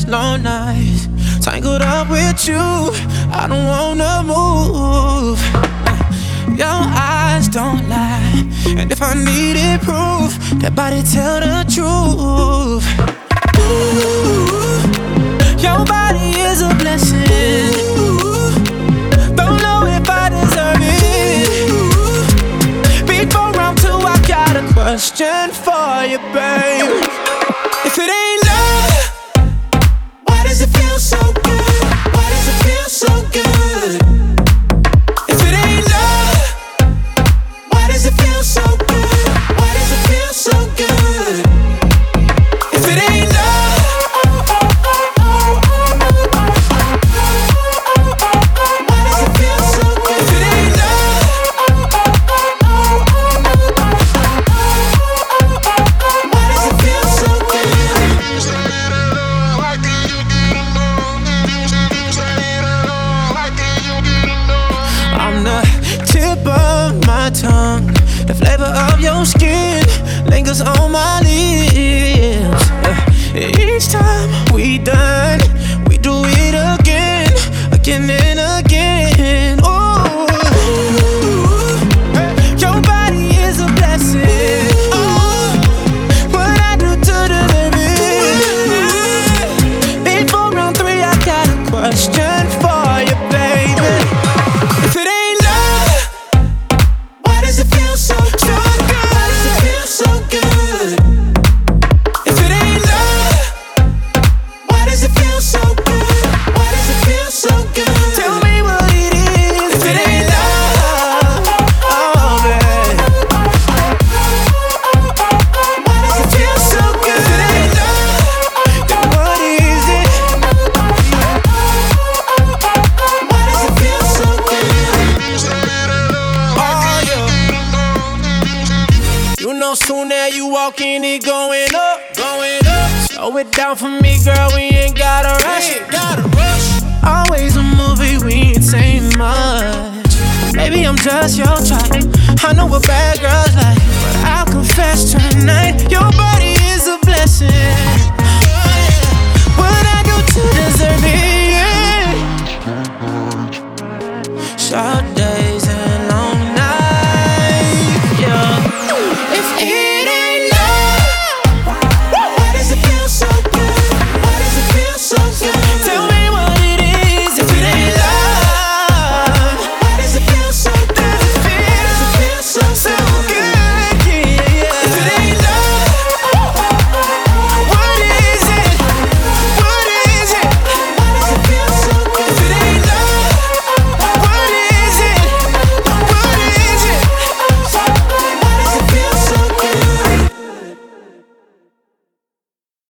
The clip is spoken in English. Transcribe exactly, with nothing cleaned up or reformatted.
long nights, tangled up with you, I don't wanna move. Your eyes don't lie, and if I needed proof, that body tell the truth. Ooh, your body is a blessing. Ooh, don't know if I deserve it. Ooh, before round two, I got a question for you, babe. If it ain't love, why does it feel so good? Why does it feel so good? If it ain't love, why does it feel so good? Why does it feel so good? If it ain't love, why does it feel so good? If it ain't love, why does it feel so good? I'm the tip of my tongue, the flavor of your skin lingers on my lips. Yeah. Each time we done, we do it again, again and again. Ooh, your body is a blessing. Ooh, what I do to deserve it? Before round three, I got a question for you, baby. If it ain't love, why does it feel so, so good? Why does it feel so good? If it ain't love, why does it feel so good? Why does it feel so good? Tell me what it is. If it ain't love, oh babe, why does it feel so good? If it ain't love, then what is it? Why does it feel so good? Oh yeah. You know soon as you walk in, it going up, going up. Slow it down for me, girl, we ain't gotta rush it. Gotta rush. Always a movie, we ain't saying much. Maybe I'm just your type, I know what bad girls like, but I'll confess tonight, your body is a blessing. What I do to deserve it? Sade.